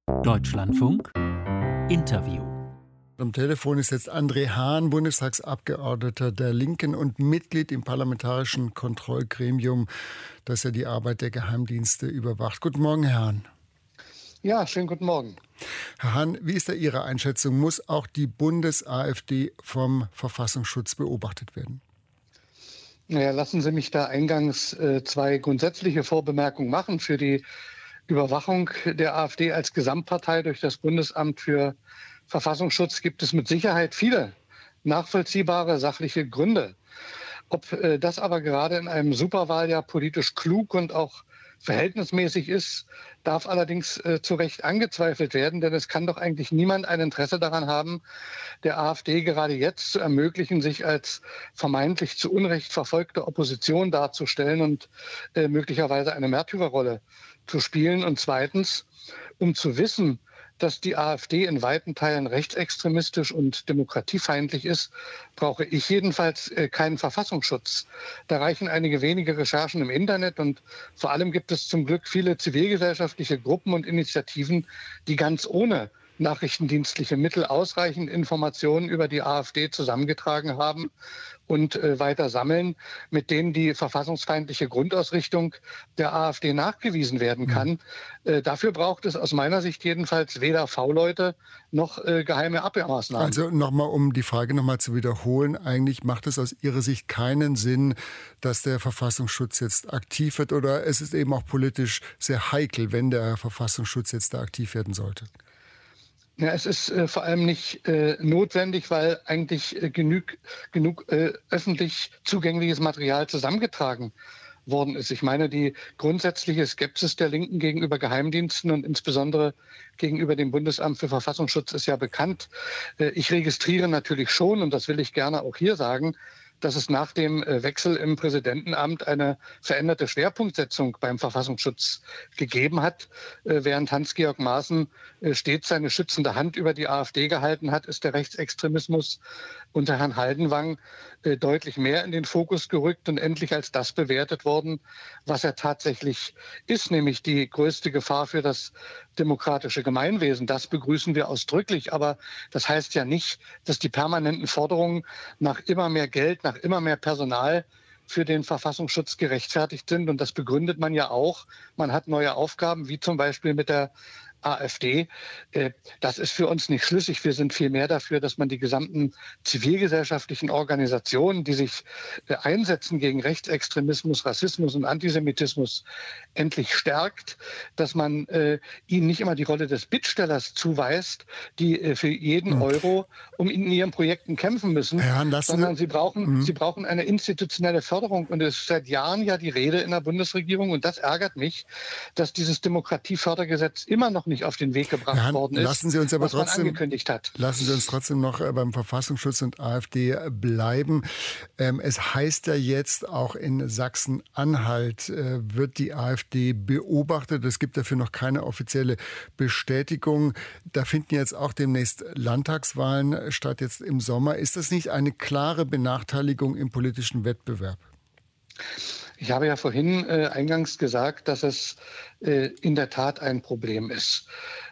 Deutschlandfunk Interview. Am Telefon ist jetzt André Hahn, Bundestagsabgeordneter der Linken und Mitglied im Parlamentarischen Kontrollgremium, das ja die Arbeit der Geheimdienste überwacht. Guten Morgen, Herr Hahn. Ja, schönen guten Morgen. Herr Hahn, wie ist da Ihre Einschätzung? Muss auch die Bundes-AfD vom Verfassungsschutz beobachtet werden? Naja, lassen Sie mich da eingangs zwei grundsätzliche Vorbemerkungen machen. Für die Überwachung der AfD als Gesamtpartei durch das Bundesamt für Verfassungsschutz gibt es mit Sicherheit viele nachvollziehbare sachliche Gründe. Ob das aber gerade in einem Superwahljahr politisch klug und auch verhältnismäßig ist, darf allerdings zu Recht angezweifelt werden, denn es kann doch eigentlich niemand ein Interesse daran haben, der AfD gerade jetzt zu ermöglichen, sich als vermeintlich zu Unrecht verfolgte Opposition darzustellen und möglicherweise eine Märtyrerrolle zu spielen. Und zweitens, um zu wissen, dass die AfD in weiten Teilen rechtsextremistisch und demokratiefeindlich ist, brauche ich jedenfalls keinen Verfassungsschutz. Da reichen einige wenige Recherchen im Internet und vor allem gibt es zum Glück viele zivilgesellschaftliche Gruppen und Initiativen, die ganz ohne nachrichtendienstliche Mittel ausreichend Informationen über die AfD zusammengetragen haben und weiter sammeln, mit denen die verfassungsfeindliche Grundausrichtung der AfD nachgewiesen werden kann. Dafür braucht es aus meiner Sicht jedenfalls weder V-Leute noch geheime Abwehrmaßnahmen. Also nochmal, um die Frage nochmal zu wiederholen, eigentlich macht es aus Ihrer Sicht keinen Sinn, dass der Verfassungsschutz jetzt aktiv wird, oder es ist eben auch politisch sehr heikel, wenn der Verfassungsschutz jetzt da aktiv werden sollte? Ja, es ist vor allem nicht notwendig, weil eigentlich genug öffentlich zugängliches Material zusammengetragen worden ist. Ich meine, die grundsätzliche Skepsis der Linken gegenüber Geheimdiensten und insbesondere gegenüber dem Bundesamt für Verfassungsschutz ist ja bekannt. Ich registriere natürlich schon, und das will ich gerne auch hier sagen, dass es nach dem Wechsel im Präsidentenamt eine veränderte Schwerpunktsetzung beim Verfassungsschutz gegeben hat. Während Hans-Georg Maaßen stets seine schützende Hand über die AfD gehalten hat, ist der Rechtsextremismus unter Herrn Haldenwang deutlich mehr in den Fokus gerückt und endlich als das bewertet worden, was er tatsächlich ist, nämlich die größte Gefahr für das demokratische Gemeinwesen. Das begrüßen wir ausdrücklich, aber das heißt ja nicht, dass die permanenten Forderungen nach immer mehr Geld, nach immer mehr Personal für den Verfassungsschutz gerechtfertigt sind. Und das begründet man ja auch. Man hat neue Aufgaben, wie zum Beispiel mit der AfD. Das ist für uns nicht schlüssig. Wir sind vielmehr dafür, dass man die gesamten zivilgesellschaftlichen Organisationen, die sich einsetzen gegen Rechtsextremismus, Rassismus und Antisemitismus, endlich stärkt, dass man ihnen nicht immer die Rolle des Bittstellers zuweist, die für jeden Euro in ihren Projekten kämpfen müssen, sondern sie brauchen eine institutionelle Förderung. Und es ist seit Jahren ja die Rede in der Bundesregierung, und das ärgert mich, dass dieses Demokratiefördergesetz immer noch nicht auf den Weg gebracht worden ist, lassen Sie uns aber was man trotzdem, angekündigt hat. Lassen Sie uns trotzdem noch beim Verfassungsschutz und AfD bleiben. Es heißt ja jetzt, auch in Sachsen-Anhalt wird die AfD beobachtet. Es gibt dafür noch keine offizielle Bestätigung. Da finden jetzt auch demnächst Landtagswahlen statt, jetzt im Sommer. Ist das nicht eine klare Benachteiligung im politischen Wettbewerb? Ich habe ja vorhin eingangs gesagt, dass es in der Tat ein Problem ist.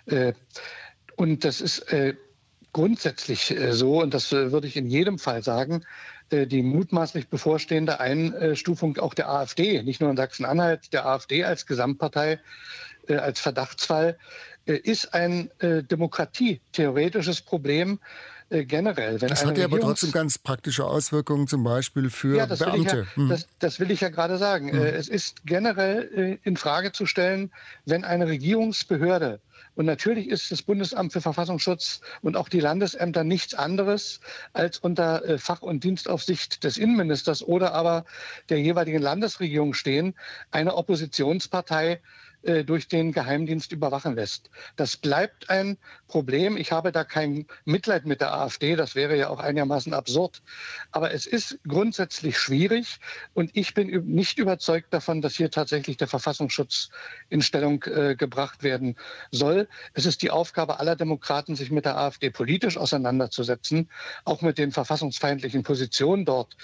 Und das ist grundsätzlich so, und das würde ich in jedem Fall sagen, die mutmaßlich bevorstehende Einstufung auch der AfD, nicht nur in Sachsen-Anhalt, der AfD als Gesamtpartei, als Verdachtsfall, ist ein demokratietheoretisches Problem, generell. Das hat ja aber trotzdem ganz praktische Auswirkungen, zum Beispiel für Beamte. Das will ich ja gerade sagen. Es ist generell in Frage zu stellen, wenn eine Regierungsbehörde, und natürlich ist das Bundesamt für Verfassungsschutz und auch die Landesämter nichts anderes als unter Fach- und Dienstaufsicht des Innenministers oder aber der jeweiligen Landesregierung stehen, eine Oppositionspartei durch den Geheimdienst überwachen lässt. Das bleibt ein Problem. Ich habe da kein Mitleid mit der AfD, das wäre ja auch einigermaßen absurd. Aber es ist grundsätzlich schwierig und ich bin nicht überzeugt davon, dass hier tatsächlich der Verfassungsschutz in Stellung gebracht werden soll. Es ist die Aufgabe aller Demokraten, sich mit der AfD politisch auseinanderzusetzen, auch mit den verfassungsfeindlichen Positionen dort.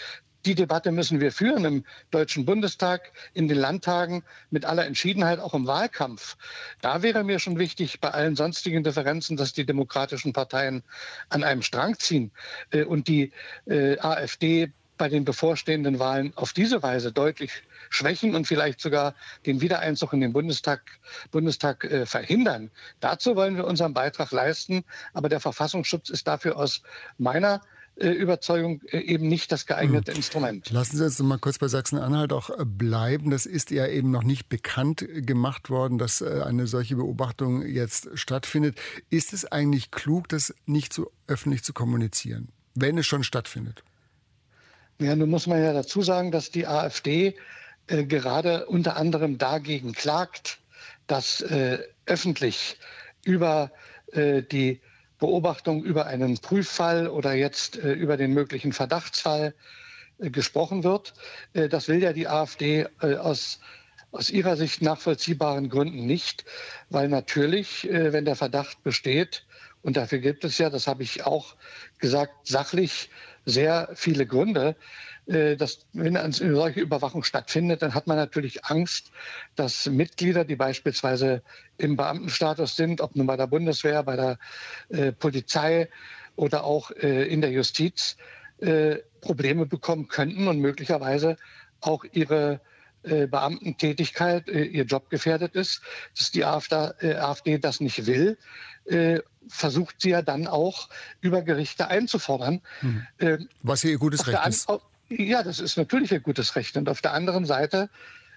Die Debatte müssen wir führen im Deutschen Bundestag, in den Landtagen, mit aller Entschiedenheit, auch im Wahlkampf. Da wäre mir schon wichtig, bei allen sonstigen Differenzen, dass die demokratischen Parteien an einem Strang ziehen und die AfD bei den bevorstehenden Wahlen auf diese Weise deutlich schwächen und vielleicht sogar den Wiedereinzug in den Bundestag verhindern. Dazu wollen wir unseren Beitrag leisten. Aber der Verfassungsschutz ist dafür aus meiner Überzeugung eben nicht das geeignete Instrument. Lassen Sie uns noch mal kurz bei Sachsen-Anhalt auch bleiben. Das ist ja eben noch nicht bekannt gemacht worden, dass eine solche Beobachtung jetzt stattfindet. Ist es eigentlich klug, das nicht so öffentlich zu kommunizieren, wenn es schon stattfindet? Ja, nun muss man ja dazu sagen, dass die AfD gerade unter anderem dagegen klagt, dass öffentlich über die Beobachtung über einen Prüffall oder jetzt über den möglichen Verdachtsfall gesprochen wird. Das will ja die AfD aus ihrer Sicht nachvollziehbaren Gründen nicht, weil natürlich, wenn der Verdacht besteht, und dafür gibt es ja, das habe ich auch gesagt, sachlich sehr viele Gründe, dass wenn eine solche Überwachung stattfindet, dann hat man natürlich Angst, dass Mitglieder, die beispielsweise im Beamtenstatus sind, ob nun bei der Bundeswehr, bei der Polizei oder auch in der Justiz, Probleme bekommen könnten und möglicherweise auch ihre Beamtentätigkeit, ihr Job gefährdet ist. Dass die AfD das nicht will, versucht sie ja dann auch über Gerichte einzufordern. Was hier ihr gutes Recht ist. Ja, das ist natürlich ein gutes Recht. Und auf der anderen Seite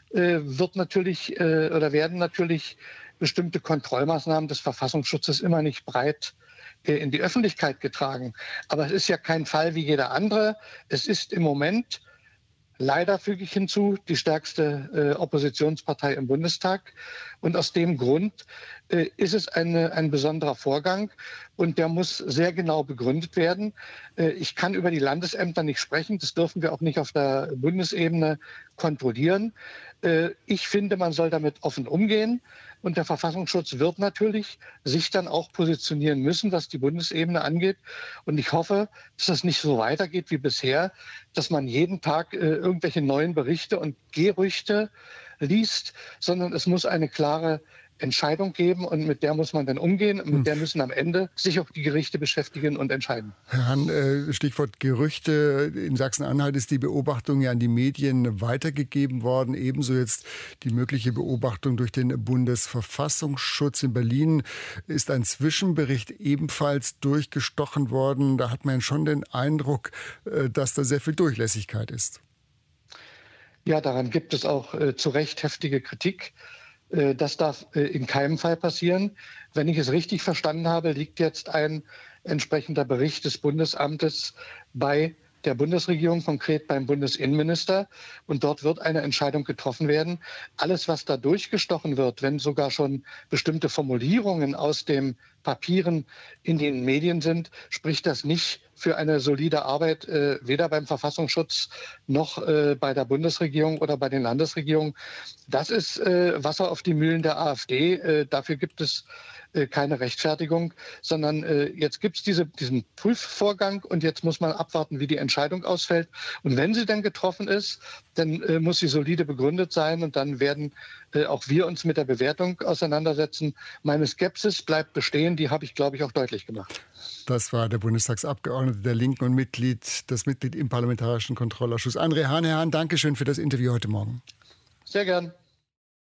werden natürlich bestimmte Kontrollmaßnahmen des Verfassungsschutzes immer nicht breit in die Öffentlichkeit getragen. Aber es ist ja kein Fall wie jeder andere. Es ist im Moment, leider füge ich hinzu, die stärkste Oppositionspartei im Bundestag. Und aus dem Grund ist es ein besonderer Vorgang und der muss sehr genau begründet werden. Ich kann über die Landesämter nicht sprechen. Das dürfen wir auch nicht auf der Bundesebene kontrollieren. Ich finde, man soll damit offen umgehen. Und der Verfassungsschutz wird natürlich sich dann auch positionieren müssen, was die Bundesebene angeht. Und ich hoffe, dass das nicht so weitergeht wie bisher, dass man jeden Tag irgendwelche neuen Berichte und Gerüchte liest, sondern es muss eine klare Entscheidung geben und mit der muss man dann umgehen. Und mit der müssen am Ende sich auch die Gerichte beschäftigen und entscheiden. Herr Hahn, Stichwort Gerüchte. In Sachsen-Anhalt ist die Beobachtung ja an die Medien weitergegeben worden. Ebenso jetzt die mögliche Beobachtung durch den Bundesverfassungsschutz. In Berlin ist ein Zwischenbericht ebenfalls durchgestochen worden. Da hat man schon den Eindruck, dass da sehr viel Durchlässigkeit ist. Ja, daran gibt es auch zu Recht heftige Kritik. Das darf in keinem Fall passieren. Wenn ich es richtig verstanden habe, liegt jetzt ein entsprechender Bericht des Bundesamtes bei der Bundesregierung, konkret beim Bundesinnenminister. Und dort wird eine Entscheidung getroffen werden. Alles, was da durchgestochen wird, wenn sogar schon bestimmte Formulierungen aus den Papieren in den Medien sind, spricht das nicht für eine solide Arbeit, weder beim Verfassungsschutz noch bei der Bundesregierung oder bei den Landesregierungen. Das ist Wasser auf die Mühlen der AfD. Dafür gibt es keine Rechtfertigung, sondern jetzt gibt es diesen Prüfvorgang und jetzt muss man abwarten, wie die Entscheidung ausfällt. Und wenn sie dann getroffen ist, dann muss sie solide begründet sein und dann werden auch wir uns mit der Bewertung auseinandersetzen. Meine Skepsis bleibt bestehen, die habe ich, glaube ich, auch deutlich gemacht. Das war der Bundestagsabgeordnete der Linken und das Mitglied im Parlamentarischen Kontrollausschuss, André Hahn. Herr Hahn, danke schön für das Interview heute Morgen. Sehr gern.